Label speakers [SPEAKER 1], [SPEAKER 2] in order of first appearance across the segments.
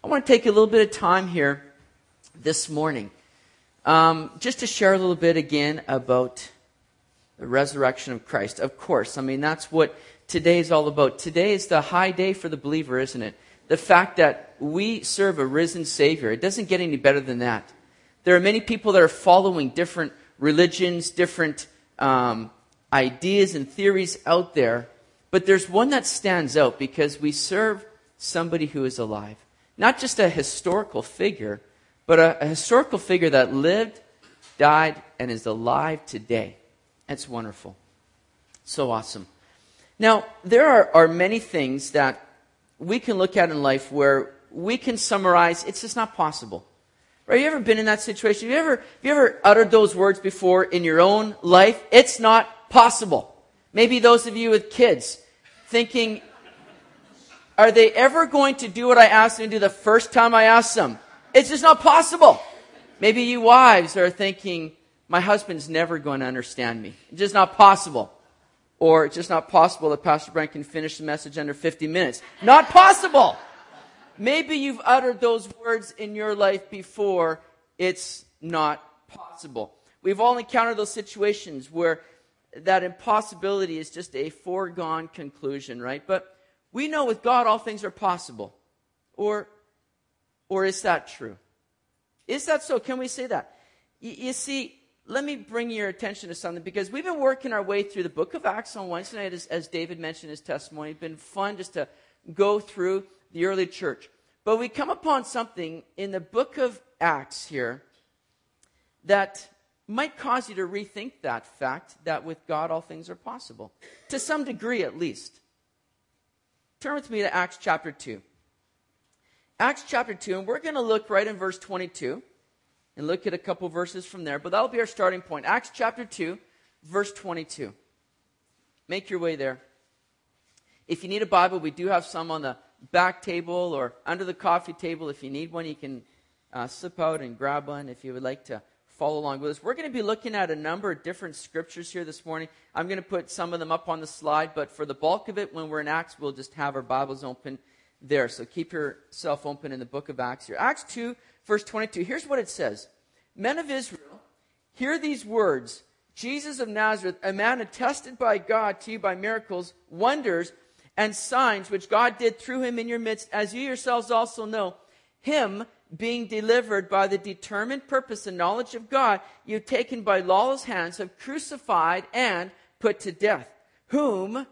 [SPEAKER 1] I want to take a little bit of time here this morning just to share a little bit again about the resurrection of Christ. Of course, I mean, that's what today is all about. Today is the high day for the believer, isn't it? The fact that we serve a risen Savior. It doesn't get any better than that. There are many people that are following different religions, different ideas and theories out there. But there's one that stands out because we serve somebody who is alive. Not just a historical figure, but a historical figure that lived, died, and is alive today. That's wonderful. So awesome. Now, there are many things that we can look at in life where we can summarize, it's just not possible. Right? You ever been in that situation? Have you ever uttered those words before in your own life? It's not possible. Maybe those of you with kids thinking, are they ever going to do what I asked them to do the first time I asked them? It's just not possible. Maybe you wives are thinking, my husband's never going to understand me. It's just not possible. Or it's just not possible that Pastor Brent can finish the message under 50 minutes. Not possible. Maybe you've uttered those words in your life before. It's not possible. We've all encountered those situations where that impossibility is just a foregone conclusion, right? But we know with God all things are possible. Or is that true? Is that so? Can we say that? You see, let me bring your attention to something, because we've been working our way through the book of Acts on Wednesday night, as David mentioned in his testimony. It's been fun just to go through the early church. But we come upon something in the book of Acts here that might cause you to rethink that fact that with God all things are possible. To some degree, at least. Turn with me to Acts chapter 2. Acts chapter 2, and we're going to look right in verse 22 and look at a couple verses from there. But that'll be our starting point. Acts chapter 2, verse 22. Make your way there. If you need a Bible, we do have some on the back table or under the coffee table. If you need one, you can slip out and grab one if you would like to follow along with us. We're going to be looking at a number of different scriptures here this morning. I'm going to put some of them up on the slide, but for the bulk of it, when we're in Acts, we'll just have our Bibles open there. So keep yourself open in the book of Acts here. Acts 2, verse 22. Here's what it says. Men of Israel, hear these words. Jesus of Nazareth, a man attested by God to you by miracles, wonders, and signs which God did through him in your midst, as you yourselves also know. Him being delivered by the determined purpose and knowledge of God, you taken by lawless hands, have crucified and put to death, whom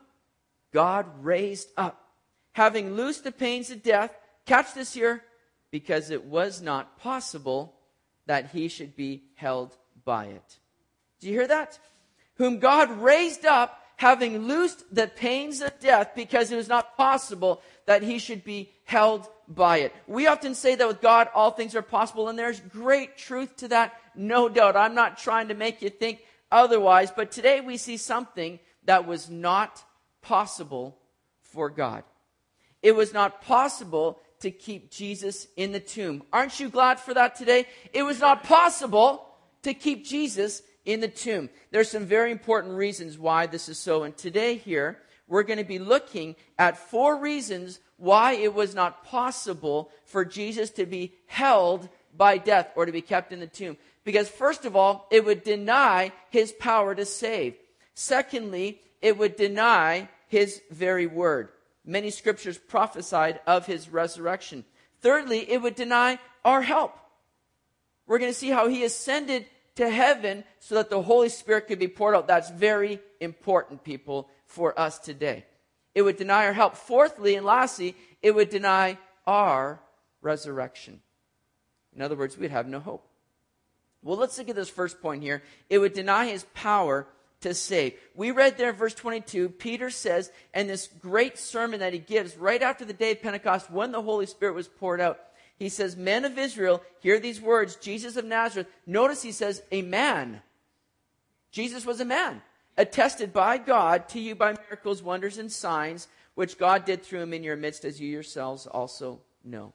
[SPEAKER 1] God raised up, having loosed the pains of death. Catch this here, because it was not possible that he should be held by it. Do you hear that? Whom God raised up, having loosed the pains of death, because it was not possible that he should be held by it. We often say that with God all things are possible, and there's great truth to that, no doubt. I'm not trying to make you think otherwise, but today we see something that was not possible for God. It was not possible to keep Jesus in the tomb. Aren't you glad for that today? It was not possible to keep Jesus in the tomb. There's some very important reasons why this is so. And today here, we're going to be looking at 4 reasons why it was not possible for Jesus to be held by death or to be kept in the tomb. Because first of all, it would deny his power to save. Secondly, it would deny his very word. Many scriptures prophesied of his resurrection. Thirdly, it would deny our help. We're going to see how he ascended to heaven so that the Holy Spirit could be poured out. That's very important, people, for us today. It would deny our help. Fourthly and lastly, it would deny our resurrection. In other words, we'd have no hope. Well, let's look at this first point here. It would deny his power to save. We read there in verse 22, Peter says, and this great sermon that he gives right after the day of Pentecost when the Holy Spirit was poured out, he says, men of Israel, hear these words, Jesus of Nazareth. Notice he says, a man. Jesus was a man, attested by God to you by miracles, wonders, and signs, which God did through him in your midst, as you yourselves also know.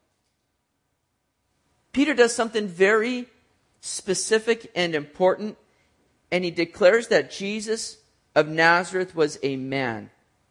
[SPEAKER 1] Peter does something very specific and important, and he declares that Jesus of Nazareth was a man.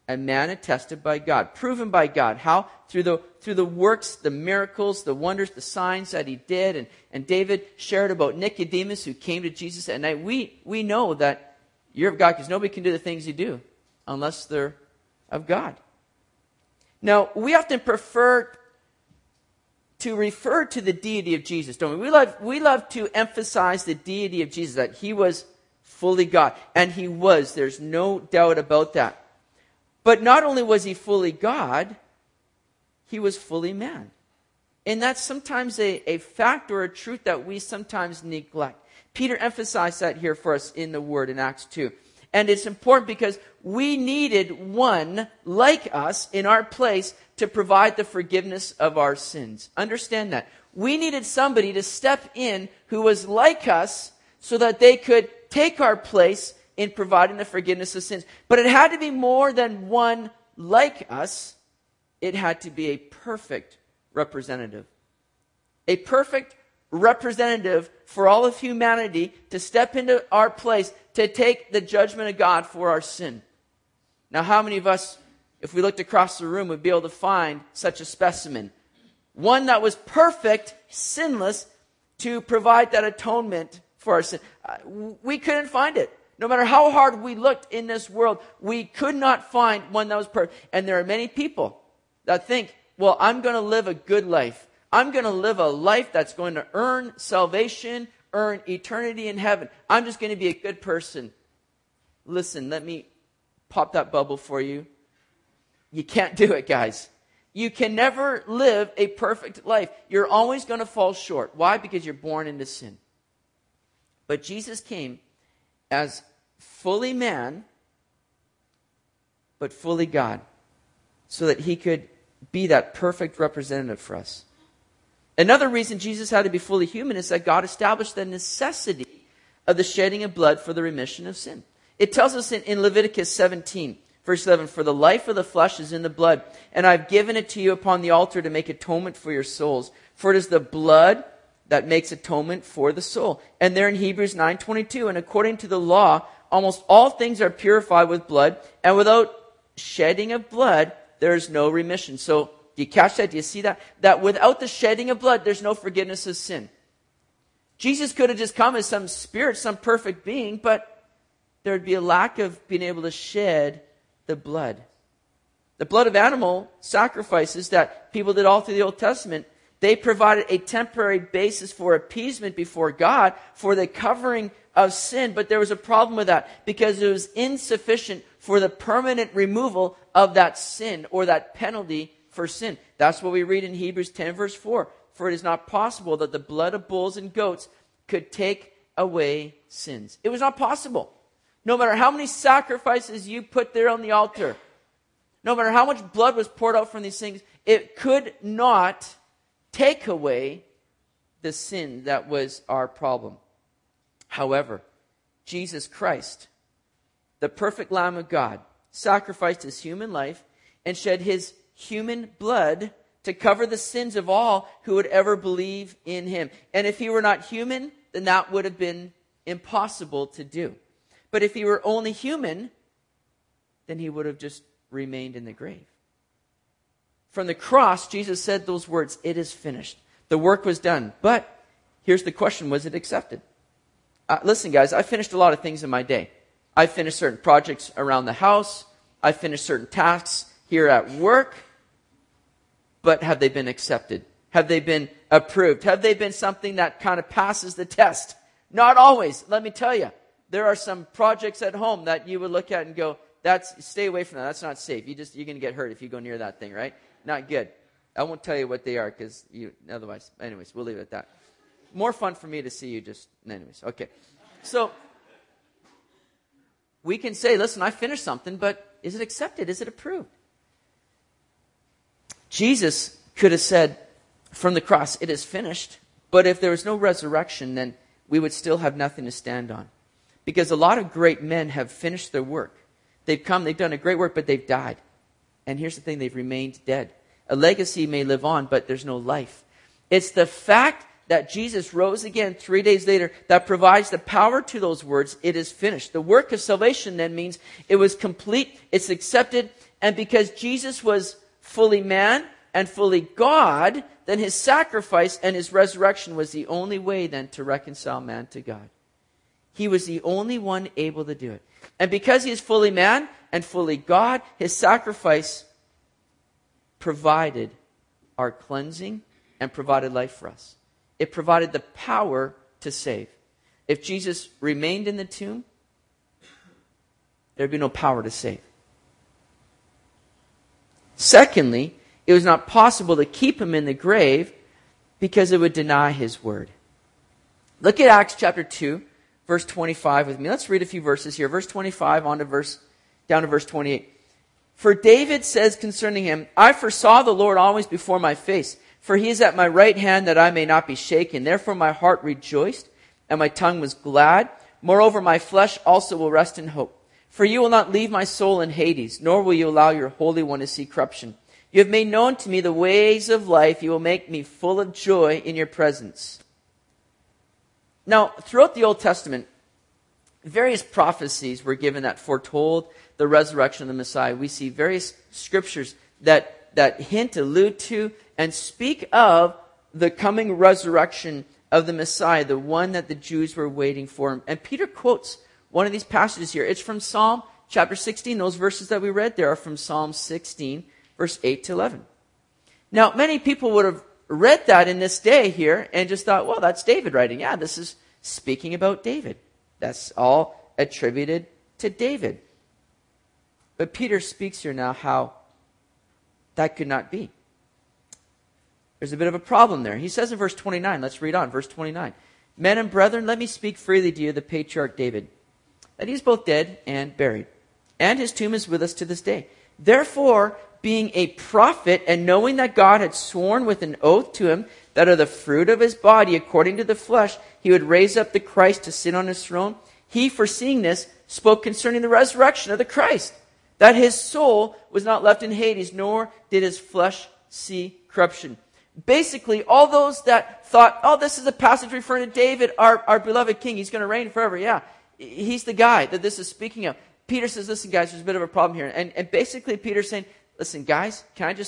[SPEAKER 1] a man attested by God, proven by God. How? Through the works, the miracles, the wonders, the signs that he did. And David shared about Nicodemus who came to Jesus at night. We know that you're of God because nobody can do the things you do unless they're of God. Now, we often prefer to refer to the deity of Jesus, don't we? We love to emphasize the deity of Jesus, that he was fully God. And he was. There's no doubt about that. But not only was he fully God, he was fully man. And that's sometimes a fact or a truth that we sometimes neglect. Peter emphasized that here for us in the Word in Acts 2. And it's important because we needed one like us in our place to provide the forgiveness of our sins. Understand that. We needed somebody to step in who was like us so that they could take our place in providing the forgiveness of sins. But it had to be more than one like us. It had to be a perfect representative. A perfect representative for all of humanity to step into our place to take the judgment of God for our sin. Now, how many of us, if we looked across the room, would be able to find such a specimen? One that was perfect, sinless, to provide that atonement for our sin. We couldn't find it. No matter how hard we looked in this world, we could not find one that was perfect. And there are many people that think, well, I'm going to live a good life. I'm going to live a life that's going to earn salvation, earn eternity in heaven. I'm just going to be a good person. Listen, let me pop that bubble for you. You can't do it, guys. You can never live a perfect life. You're always going to fall short. Why? Because you're born into sin. But Jesus came as fully man, but fully God, so that he could be that perfect representative for us. Another reason Jesus had to be fully human is that God established the necessity of the shedding of blood for the remission of sin. It tells us in Leviticus 17, verse 11, "For the life of the flesh is in the blood, and I've given it to you upon the altar to make atonement for your souls. For it is the blood that makes atonement for the soul." And there in Hebrews 9:22, "And according to the law, almost all things are purified with blood, and without shedding of blood, there is no remission." So, do you catch that? Do you see that? That without the shedding of blood, there's no forgiveness of sin. Jesus could have just come as some spirit, some perfect being, but there would be a lack of being able to shed the blood. The blood of animal sacrifices that people did all through the Old Testament, they provided a temporary basis for appeasement before God, for the covering of sin. But there was a problem with that because it was insufficient for the permanent removal of that sin or that penalty for sin. That's what we read in Hebrews 10 verse 4. "For it is not possible that the blood of bulls and goats could take away sins." It was not possible. No matter how many sacrifices you put there on the altar, no matter how much blood was poured out from these things, it could not take away the sin that was our problem. However, Jesus Christ, the perfect Lamb of God, sacrificed his human life and shed his human blood to cover the sins of all who would ever believe in him. And if he were not human, then that would have been impossible to do. But if he were only human, then he would have just remained in the grave. From the cross, Jesus said those words, "It is finished." The work was done. But here's the question, was it accepted? Listen, guys, I finished a lot of things in my day. I finished certain projects around the house. I finished certain tasks here at work. But have they been accepted? Have they been approved? Have they been something that kind of passes the test? Not always, let me tell you. There are some projects at home that you would look at and go, stay away from that. That's not safe. You're going to get hurt if you go near that thing, right? Not good. I won't tell you what they are because otherwise, anyways, we'll leave it at that. More fun for me to see you anyways, okay. So, we can say, listen, I finished something, but is it accepted? Is it approved? Jesus could have said from the cross, "It is finished," but if there was no resurrection, then we would still have nothing to stand on. Because a lot of great men have finished their work. They've done a great work, but they've died. And here's the thing, they've remained dead. A legacy may live on, but there's no life. It's the fact that Jesus rose again 3 days later that provides the power to those words, "It is finished." The work of salvation then means it was complete, it's accepted, And because Jesus was fully man and fully God, then his sacrifice and his resurrection was the only way then to reconcile man to God. He was the only one able to do it. And because he is fully man and fully God, his sacrifice provided our cleansing and provided life for us. It provided the power to save. If Jesus remained in the tomb, there'd be no power to save. Secondly, it was not possible to keep him in the grave because it would deny his word. Look at Acts chapter 2, verse 25 with me. Let's read a few verses here. Verse 25 down to verse 28. For David says concerning him, I foresaw the Lord always before my face, for he is at my right hand that I may not be shaken. Therefore my heart rejoiced, and my tongue was glad. Moreover, my flesh also will rest in hope. For you will not leave my soul in Hades, nor will you allow your Holy One to see corruption. You have made known to me the ways of life. You will make me full of joy in your presence. Now, throughout the Old Testament, various prophecies were given that foretold the resurrection of the Messiah. We see various scriptures that hint, allude to, and speak of the coming resurrection of the Messiah, the one that the Jews were waiting for. And Peter quotes one of these passages here. It's from Psalm chapter 16. Those verses that we read there are from Psalm 16, verse 8 to 11. Now, many people would have read that in this day here and just thought, well, that's David writing. Yeah, this is speaking about David. That's all attributed to David. But Peter speaks here now how that could not be. There's a bit of a problem there. He says in verse 29, let's read on, verse 29. Men and brethren, let me speak freely to you, the patriarch David, that he's both dead and buried, and his tomb is with us to this day. Therefore, being a prophet, and knowing that God had sworn with an oath to him that of the fruit of his body, according to the flesh, he would raise up the Christ to sit on his throne, he, foreseeing this, spoke concerning the resurrection of the Christ, that his soul was not left in Hades, nor did his flesh see corruption. Basically, all those that thought, oh, this is a passage referring to David, our beloved king, he's going to reign forever. Yeah, he's the guy that this is speaking of. Peter says, listen, guys, there's a bit of a problem here. And basically, Peter's saying, listen, guys, can I just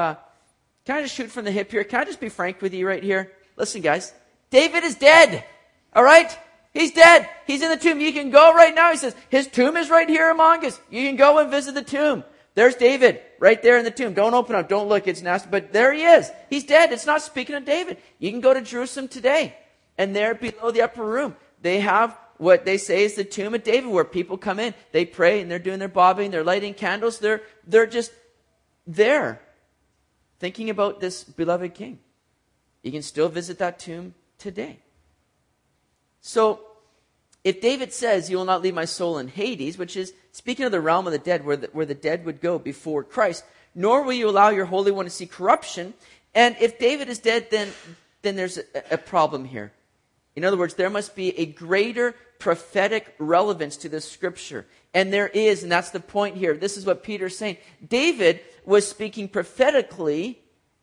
[SPEAKER 1] shoot from the hip here? Can I just be frank with you right here? Listen, guys, David is dead. All right? He's dead. He's in the tomb. You can go right now. He says, his tomb is right here among us. You can go and visit the tomb. There's David right there in the tomb. Don't open up. Don't look. It's nasty. But there he is. He's dead. It's not speaking of David. You can go to Jerusalem today. And there below the upper room, they have what they say is the tomb of David, where people come in. They pray and they're doing their bobbing. They're lighting candles. They're just there thinking about this beloved king. You can still visit that tomb today. So, if David says, you will not leave my soul in Hades, which is speaking of the realm of the dead, where the dead would go before Christ, nor will you allow your Holy One to see corruption. And if David is dead, then there's a problem here. In other words, there must be a greater prophetic relevance to this scripture. And there is, and that's the point here. This is what Peter's saying. David was speaking prophetically,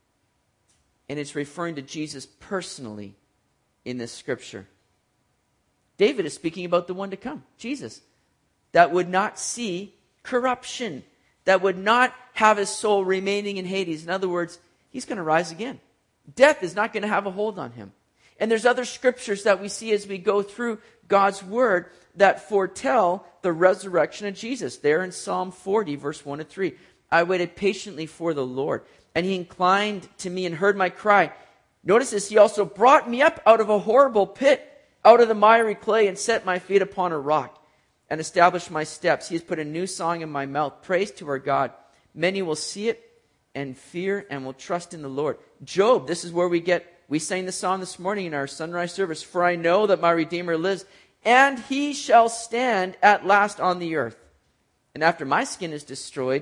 [SPEAKER 1] and it's referring to Jesus personally in this scripture. David is speaking about the one to come, Jesus, that would not see corruption, that would not have his soul remaining in Hades. In other words, he's going to rise again. Death is not going to have a hold on him. And there's other scriptures that we see as we go through God's word that foretell the resurrection of Jesus. There in Psalm 40, verse 1 to 3. I waited patiently for the Lord, and he inclined to me and heard my cry. Notice this, he also brought me up out of a horrible pit, out of the miry clay, and set my feet upon a rock, and established my steps. He has put a new song in my mouth, praise to our God. Many will see it and fear and will trust in the Lord. Job, this is where we sang the song this morning in our sunrise service. For I know that my Redeemer lives, and he shall stand at last on the earth. And after my skin is destroyed,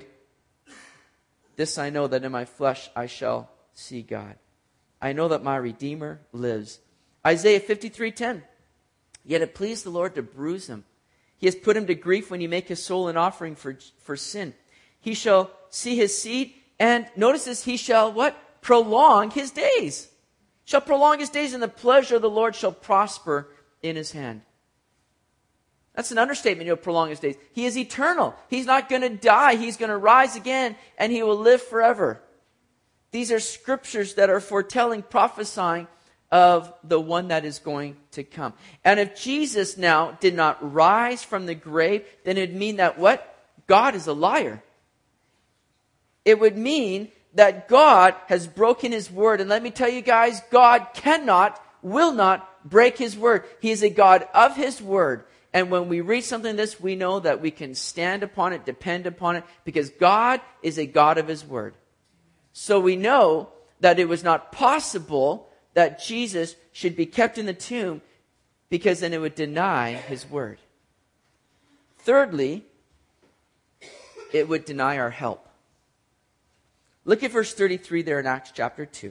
[SPEAKER 1] this I know, that in my flesh I shall see God. I know that my Redeemer lives. Isaiah 53:10. Yet it pleased the Lord to bruise him. He has put him to grief when you make his soul an offering for sin. He shall see his seed, and notice this, he shall what? Prolong his days. Shall prolong his days, and the pleasure of the Lord shall prosper in his hand. That's an understatement. He'll prolong his days. He is eternal. He's not going to die. He's going to rise again, and he will live forever. These are scriptures that are foretelling, prophesying of the one that is going to come. And if Jesus now did not rise from the grave, then it would mean that what? God is a liar. It would mean that God has broken his word. And let me tell you guys, God cannot, will not break his word. He is a God of his word. And when we read something like this, we know that we can stand upon it, depend upon it, because God is a God of his word. So we know that it was not possible that Jesus should be kept in the tomb, because then it would deny his word. Thirdly, it would deny our help. Look at verse 33 there in Acts chapter 2.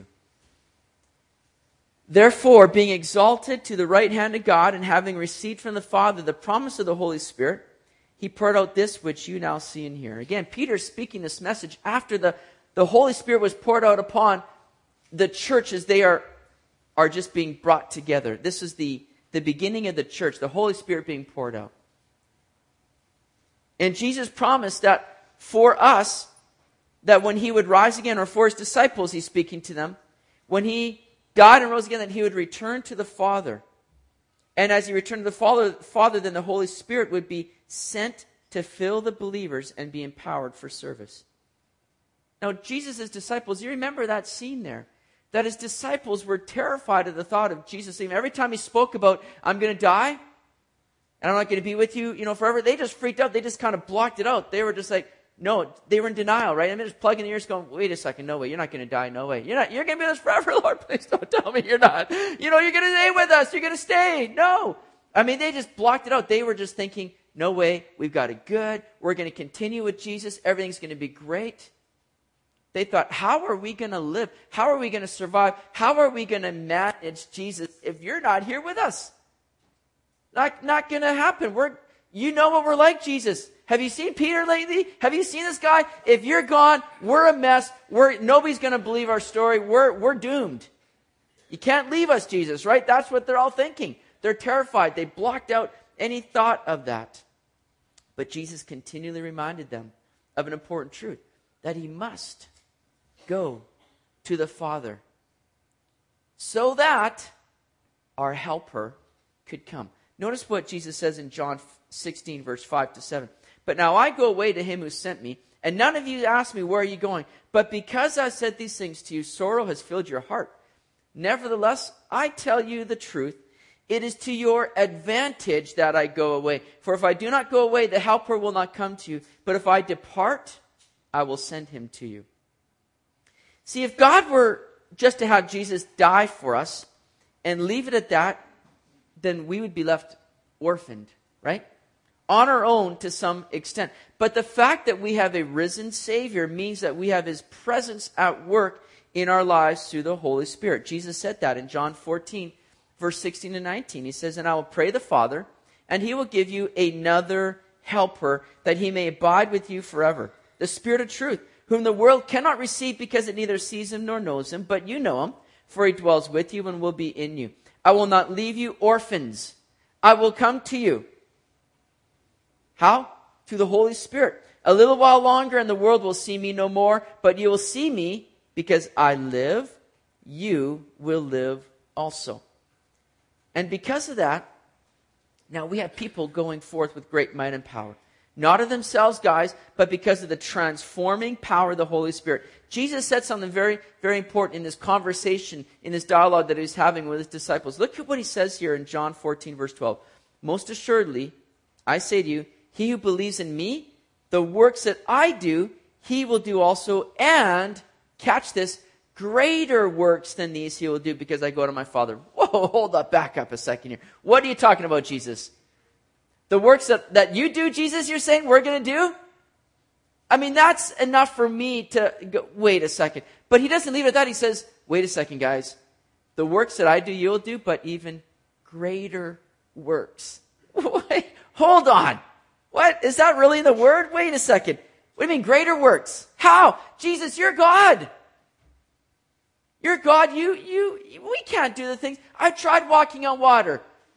[SPEAKER 1] Therefore, being exalted to the right hand of God, and having received from the Father the promise of the Holy Spirit, he poured out this which you now see and hear. Again, Peter's speaking this message after the Holy Spirit was poured out upon the church as they are just being brought together. This is the beginning of the church, the Holy Spirit being poured out. And Jesus promised that for us, that when he would rise again, or for his disciples, he's speaking to them, when he died and rose again, that he would return to the Father. And as he returned to the Father, then the Holy Spirit would be sent to fill the believers and be empowered for service. Now, Jesus' disciples, you remember that scene there, that his disciples were terrified of the thought of Jesus leaving. Every time he spoke about, I'm going to die, and I'm not going to be with you, forever, they just freaked out. They just kind of blocked it out. They were just like, no, they were in denial, right? I mean, just plugging the ears going, wait a second, no way, you're not going to die, no way. You're going to be with us forever, Lord, please don't tell me you're not. You're going to stay with us, you're going to stay. No. I mean, they just blocked it out. They were just thinking, no way, we've got it good. We're going to continue with Jesus. Everything's going to be great. They thought, how are we going to live? How are we going to survive? How are we going to manage Jesus if you're not here with us? Not going to happen. You know what we're like, Jesus. Have you seen Peter lately? Have you seen this guy? If you're gone, we're a mess. Nobody's going to believe our story. We're doomed. You can't leave us, Jesus, right? That's what they're all thinking. They're terrified. They blocked out any thought of that. But Jesus continually reminded them of an important truth, that he must go to the Father so that our helper could come. Notice what Jesus says in John 16, verse 5 to 7. But now I go away to him who sent me, and none of you ask me, where are you going? But because I said these things to you, sorrow has filled your heart. Nevertheless, I tell you the truth. It is to your advantage that I go away. For if I do not go away, the helper will not come to you. But if I depart, I will send him to you. See, if God were just to have Jesus die for us and leave it at that, then we would be left orphaned, right? On our own to some extent. But the fact that we have a risen Savior means that we have his presence at work in our lives through the Holy Spirit. Jesus said that in John 14, verse 16 and 19. He says, and I will pray the Father, and he will give you another helper, that he may abide with you forever. The Spirit of truth, whom the world cannot receive because it neither sees him nor knows him, but you know him, for he dwells with you and will be in you. I will not leave you orphans. I will come to you. How? Through the Holy Spirit. A little while longer and the world will see me no more, but you will see me because I live, you will live also. And because of that, now we have people going forth with great might and power. Not of themselves, guys, but because of the transforming power of the Holy Spirit. Jesus said something very, very important in this conversation, in this dialogue that he was having with his disciples. Look at what he says here in John 14, verse 12. Most assuredly, I say to you, he who believes in me, the works that I do, he will do also. And, catch this, greater works than these he will do because I go to my Father. Whoa, hold up, back up a second here. What are you talking about, Jesus? The works that you do, Jesus, you're saying we're going to do? I mean, that's enough for me to go, wait a second. But he doesn't leave it at that. He says, wait a second, guys. The works that I do, you'll do, but even greater works. Wait, hold on. What? Is that really the word? Wait a second. What do you mean greater works? How? Jesus, you're God. You're God. We can't do the things. I tried walking on water.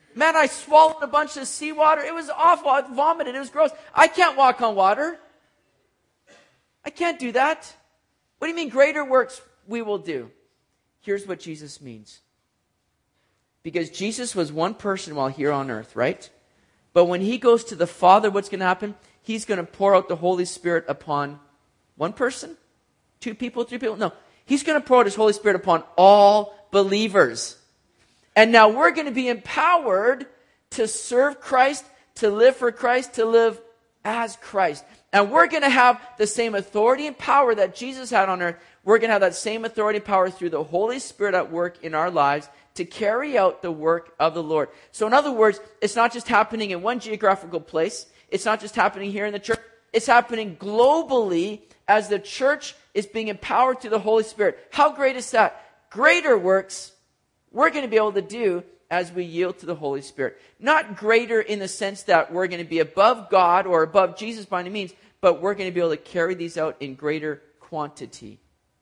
[SPEAKER 1] Man, I swallowed a bunch of seawater. It was awful. I vomited. It was gross. I can't walk on water. I can't do that. What do you mean greater works we will do? Here's what Jesus means. Because Jesus was one person while here on earth, right? But when he goes to the Father, what's going to happen? He's going to pour out the Holy Spirit upon one person? 2 people? 3 people? No. He's going to pour out his Holy Spirit upon all believers. And now we're going to be empowered to serve Christ, to live for Christ, to live as Christ. And we're going to have the same authority and power that Jesus had on earth. We're going to have that same authority and power through the Holy Spirit at work in our lives to carry out the work of the Lord. So in other words, it's not just happening in one geographical place. It's not just happening here in the church. It's happening globally as the church is being empowered through the Holy Spirit. How great is that? Greater works we're going to be able to do as we yield to the Holy Spirit. Not greater in the sense that we're going to be above God or above Jesus by any means, but we're going to be able to carry these out in greater quantity.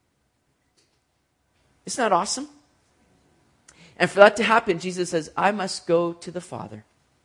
[SPEAKER 1] Isn't that awesome? And for that to happen, Jesus says, I must go to the Father.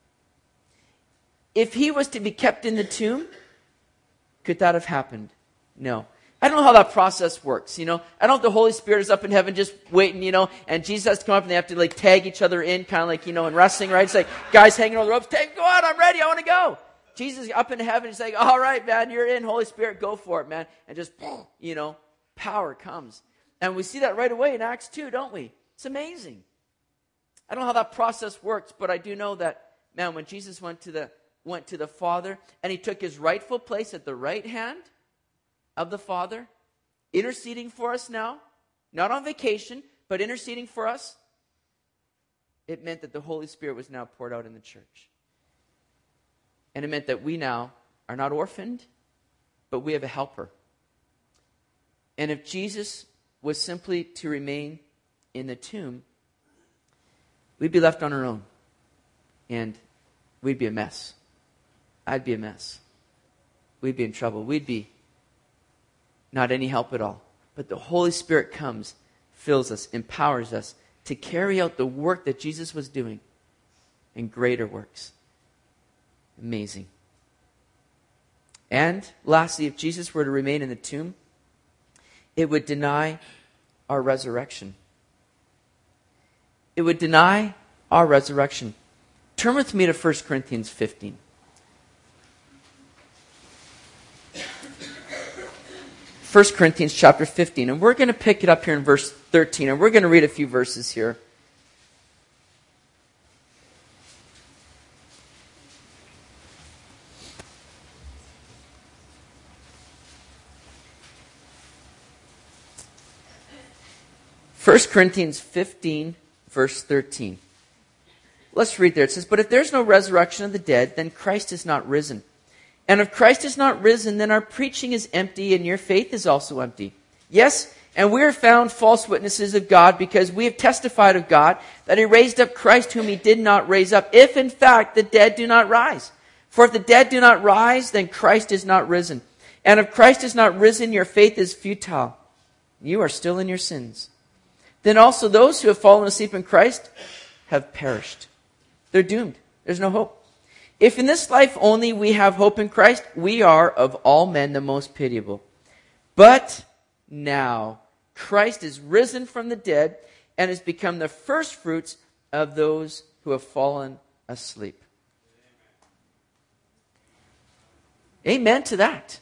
[SPEAKER 1] If he was to be kept in the tomb, could that have happened? No. I don't know how that process works, I don't know if the Holy Spirit is up in heaven just waiting, and Jesus has to come up and they have to tag each other in, kind of like, in wrestling, right? It's like guys hanging on the ropes, go on, I'm ready, I want to go. Jesus up in heaven, he's like, all right, man, you're in, Holy Spirit, go for it, man. And just, power comes. And we see that right away in Acts 2, don't we? It's amazing. I don't know how that process works, but I do know that, man, when Jesus went to the Father and he took his rightful place at the right hand of the Father, interceding for us now, not on vacation, but interceding for us, it meant that the Holy Spirit was now poured out in the church. And it meant that we now are not orphaned, but we have a helper. And if Jesus was simply to remain in the tomb, we'd be left on our own. And we'd be a mess. I'd be a mess. We'd be in trouble. We'd be not any help at all. But the Holy Spirit comes, fills us, empowers us to carry out the work that Jesus was doing and greater works. Amazing. And lastly, if Jesus were to remain in the tomb, it would deny our resurrection. It would deny our resurrection. Turn with me to 1 Corinthians 15. 1 Corinthians chapter 15. And we're going to pick it up here in verse 13. And we're going to read a few verses here. First Corinthians 15, verse 13. Let's read there. It says, but if there's no resurrection of the dead, then Christ is not risen. And if Christ is not risen, then our preaching is empty and your faith is also empty. Yes, and we are found false witnesses of God because we have testified of God that he raised up Christ whom he did not raise up, if in fact the dead do not rise. For if the dead do not rise, then Christ is not risen. And if Christ is not risen, your faith is futile. You are still in your sins. Then also those who have fallen asleep in Christ have perished. They're doomed. There's no hope. If in this life only we have hope in Christ, we are of all men the most pitiable. But now Christ is risen from the dead and has become the first fruits of those who have fallen asleep. Amen to that.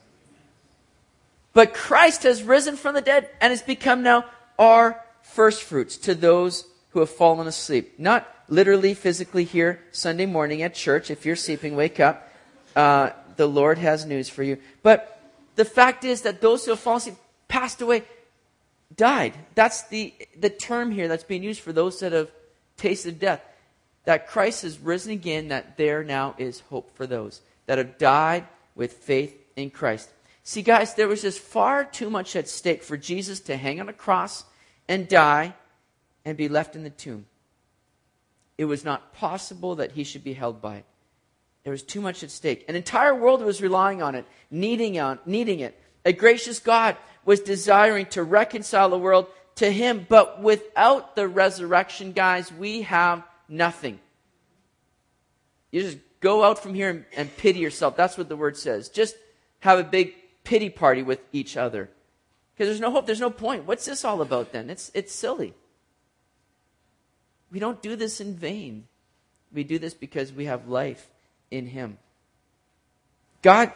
[SPEAKER 1] But Christ has risen from the dead and has become now our first fruits to those who have fallen asleep. Not literally, physically here Sunday morning at church. If you're sleeping, wake up. The Lord has news for you. But the fact is that those who have fallen asleep, passed away, died. That's the term here that's being used for those that have tasted death. That Christ has risen again, that there now is hope for those that have died with faith in Christ. See, guys, there was just far too much at stake for Jesus to hang on a cross and die and be left in the tomb. It was not possible that he should be held by it. There was too much at stake. An entire world was relying on it, needing it. A gracious God was desiring to reconcile the world to him, but without the resurrection, guys, we have nothing. You just go out from here and pity yourself. That's what the word says. Just have a big pity party with each other. Because there's no hope, there's no point. What's this all about then? It's silly. We don't do this in vain. We do this because we have life in Him. God,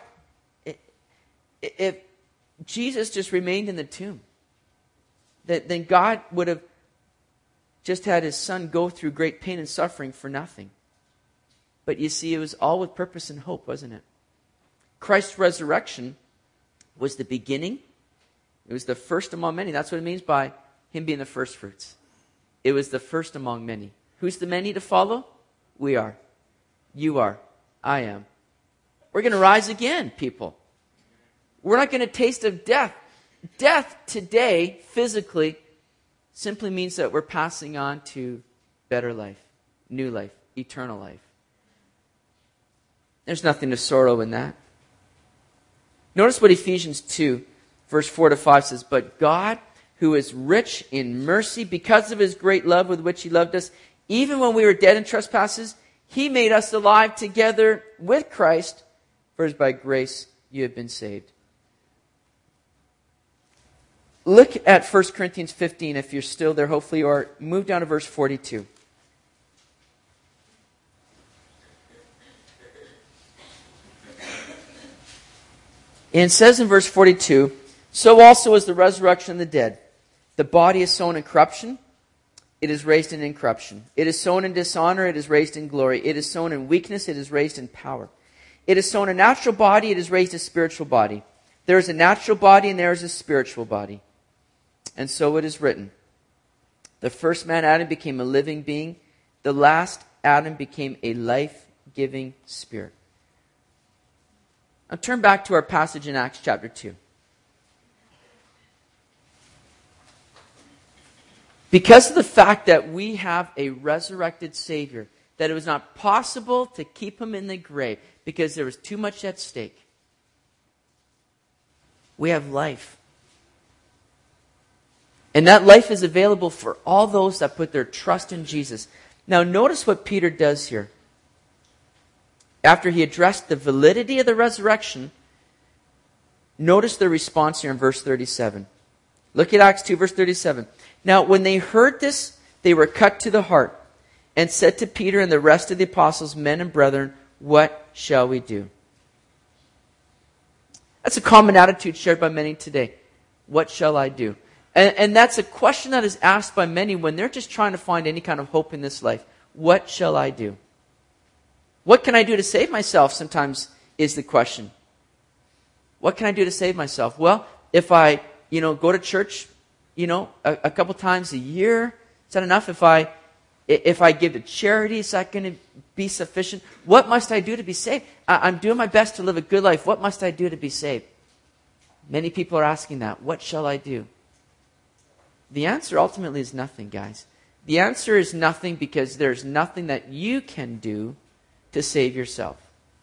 [SPEAKER 1] if Jesus just remained in the tomb, then God would have just had His Son go through great pain and suffering for nothing. But you see, it was all with purpose and hope, wasn't it? Christ's resurrection was the beginning. It was the first among many. That's what it means by Him being the first fruits. It was the first among many. Who's the many to follow? We are. You are. I am. We're going to rise again, people. We're not going to taste of death. Death today, physically, simply means that we're passing on to better life, new life, eternal life. There's nothing to sorrow in that. Notice what Ephesians 2, verse 4 to 5 says, "But God, who is rich in mercy, because of His great love with which He loved us, even when we were dead in trespasses, He made us alive together with Christ, for it is by grace you have been saved." Look at 1 Corinthians 15 if you're still there, hopefully, or move down to verse 42. And it says in verse 42, "So also is the resurrection of the dead. The body is sown in corruption, it is raised in incorruption. It is sown in dishonor, it is raised in glory. It is sown in weakness, it is raised in power. It is sown a natural body, it is raised a spiritual body. There is a natural body and there is a spiritual body. And so it is written, the first man, Adam, became a living being. The last Adam became a life-giving spirit." Now turn back to our passage in Acts chapter 2. Because of the fact that we have a resurrected Savior, that it was not possible to keep Him in the grave because there was too much at stake, we have life. And that life is available for all those that put their trust in Jesus. Now notice what Peter does here. After he addressed the validity of the resurrection, notice the response here in verse 37. Look at Acts 2, verse 37. "Now when they heard this, they were cut to the heart, and said to Peter and the rest of the apostles, 'Men and brethren, what shall we do?'" That's a common attitude shared by many today. What shall I do? And that's a question that is asked by many when they're just trying to find any kind of hope in this life. What shall I do? What can I do to save myself, sometimes is the question. What can I do to save myself? Well, if I, go to church, a couple times a year, is that enough? If I give to charity, is that going to be sufficient? What must I do to be saved? I'm doing my best to live a good life. What must I do to be saved? Many people are asking that. What shall I do? The answer ultimately is nothing, guys. The answer is nothing because there's nothing that you can do to save yourself.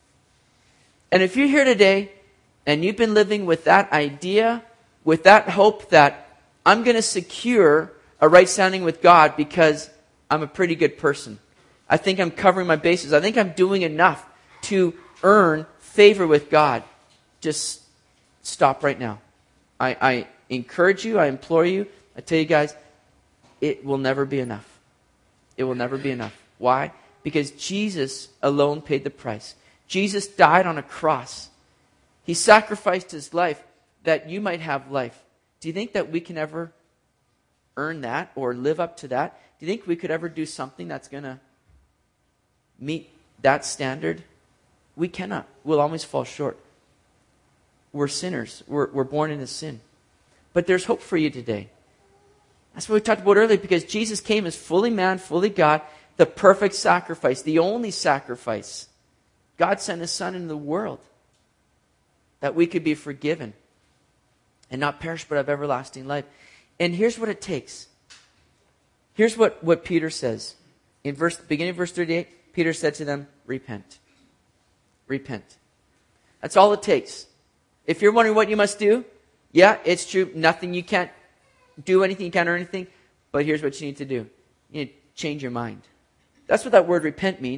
[SPEAKER 1] And if you're here today and you've been living with that idea, with that hope that I'm going to secure a right standing with God because I'm a pretty good person. I think I'm covering my bases. I think I'm doing enough to earn favor with God. Just stop right now. I encourage you, I implore you, I tell you guys, it will never be enough. It will never be enough. Why? Because Jesus alone paid the price. Jesus died on a cross. He sacrificed His life that you might have life. Do you think that we can ever earn that or live up to that? Do you think we could ever do something that's going to meet that standard? We cannot. We'll always fall short. We're sinners. We're born into sin. But there's hope for you today. That's what we talked about earlier, because Jesus came as fully man, fully God, the perfect sacrifice, the only sacrifice. God sent His Son into the world that we could be forgiven and not perish but have everlasting life. And here's what it takes. Here's what Peter says. In beginning of verse 38, Peter said to them, repent. Repent. That's all it takes. If you're wondering what you must do, yeah, it's true. Nothing, you can't do anything, you can't earn anything. But here's what you need to do. You need to change your mind. That's what that word repent means.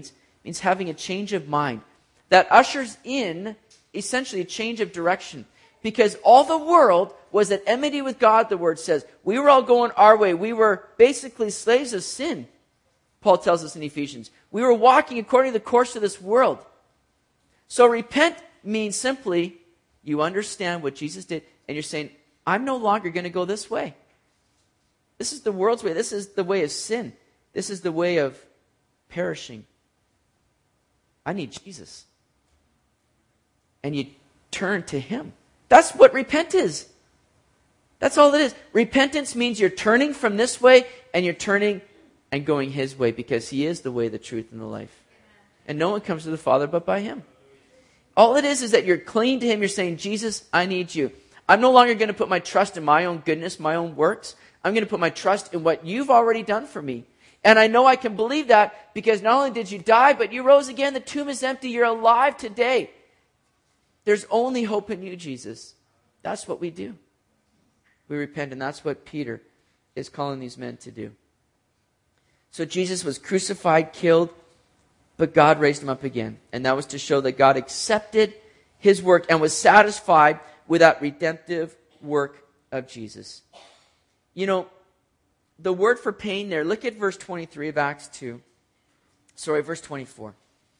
[SPEAKER 1] means having a change of mind. That ushers in, essentially, a change of direction. Because all the world was at enmity with God, the Word says. We were all going our way. We were basically slaves of sin, Paul tells us in Ephesians. We were walking according to the course of this world. So repent means simply, you understand what Jesus did, and you're saying, I'm no longer going to go this way. This is the world's way. This is the way of sin. This is the way of perishing. I need Jesus. And you turn to Him. That's what repent is. That's all it is. Repentance means you're turning from this way and you're turning and going His way, because He is the way, the truth, and the life. And no one comes to the Father but by Him. All it is that you're clinging to Him. You're saying, Jesus, I need you. I'm no longer going to put my trust in my own goodness, my own works. I'm going to put my trust in what you've already done for me. And I know I can believe that because not only did you die, but you rose again. The tomb is empty. You're alive today. There's only hope in you, Jesus. That's what we do. We repent, and that's what Peter is calling these men to do. So Jesus was crucified, killed, but God raised Him up again. And that was to show that God accepted His work and was satisfied with that redemptive work of Jesus. You know, the word for pain there, look at verse 23 of Acts 2. Sorry, verse 24.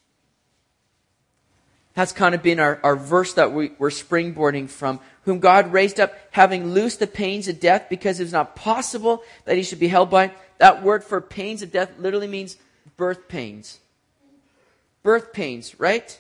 [SPEAKER 1] That's kind of been our verse that we're springboarding from. Whom God raised up, having loosed the pains of death, because it was not possible that He should be held by. That word for pains of death literally means birth pains. Birth pains, right?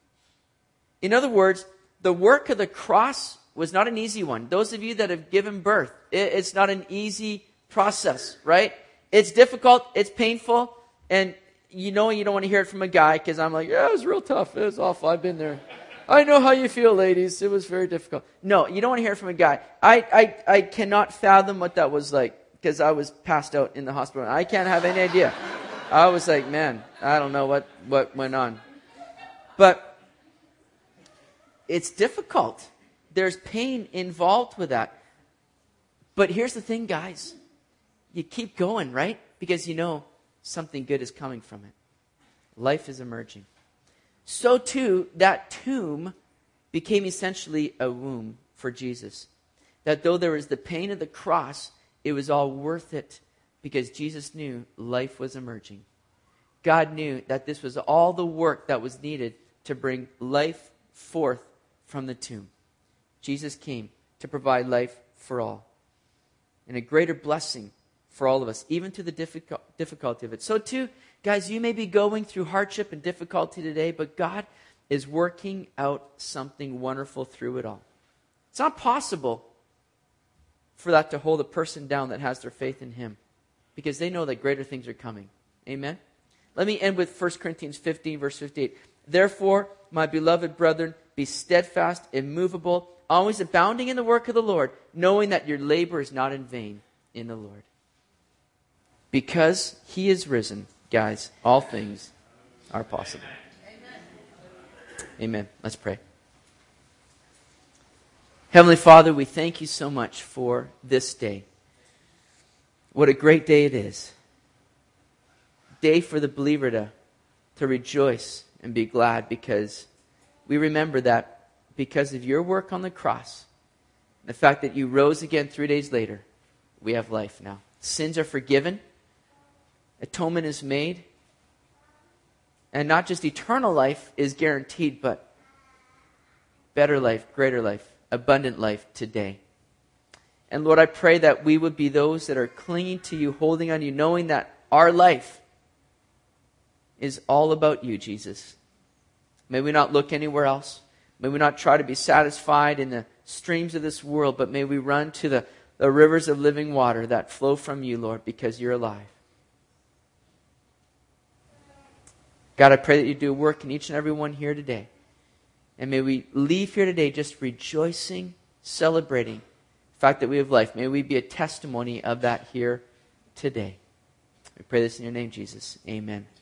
[SPEAKER 1] In other words, the work of the cross was not an easy one. Those of you that have given birth, it's not an easy process, right? It's difficult, it's painful, and you know you don't want to hear it from a guy, because I'm like, yeah, it was real tough. It was awful. I've been there. I know how you feel, ladies. It was very difficult. No, you don't want to hear it from a guy. I cannot fathom what that was like, because I was passed out in the hospital. I can't have any idea. I was like, man, I don't know what went on. But it's difficult. There's pain involved with that. But here's the thing, guys. You keep going, right? Because you know something good is coming from it. Life is emerging. So too, that tomb became essentially a womb for Jesus. That though there was the pain of the cross, it was all worth it, because Jesus knew life was emerging. God knew that this was all the work that was needed to bring life forth from the tomb. Jesus came to provide life for all. And a greater blessing for all of us, even through the difficulty of it. So too, guys, you may be going through hardship and difficulty today, but God is working out something wonderful through it all. It's not possible for that to hold a person down that has their faith in Him, because they know that greater things are coming. Amen? Let me end with 1 Corinthians 15, verse 58. Therefore, my beloved brethren, be steadfast, immovable, always abounding in the work of the Lord, knowing that your labor is not in vain in the Lord. Because He is risen, guys, all things are possible. Amen. Let's pray. Heavenly Father, we thank You so much for this day. What a great day it is. Day for the believer to rejoice and be glad, because we remember that because of Your work on the cross, the fact that You rose again 3 days later, we have life now. Sins are forgiven. Atonement is made. And not just eternal life is guaranteed, but better life, greater life, abundant life today. And Lord, I pray that we would be those that are clinging to You, holding on to You, knowing that our life is all about You, Jesus. May we not look anywhere else. May we not try to be satisfied in the streams of this world, but may we run to the rivers of living water that flow from You, Lord, because You're alive. God, I pray that You do work in each and every one here today. And may we leave here today just rejoicing, celebrating the fact that we have life. May we be a testimony of that here today. We pray this in Your name, Jesus. Amen.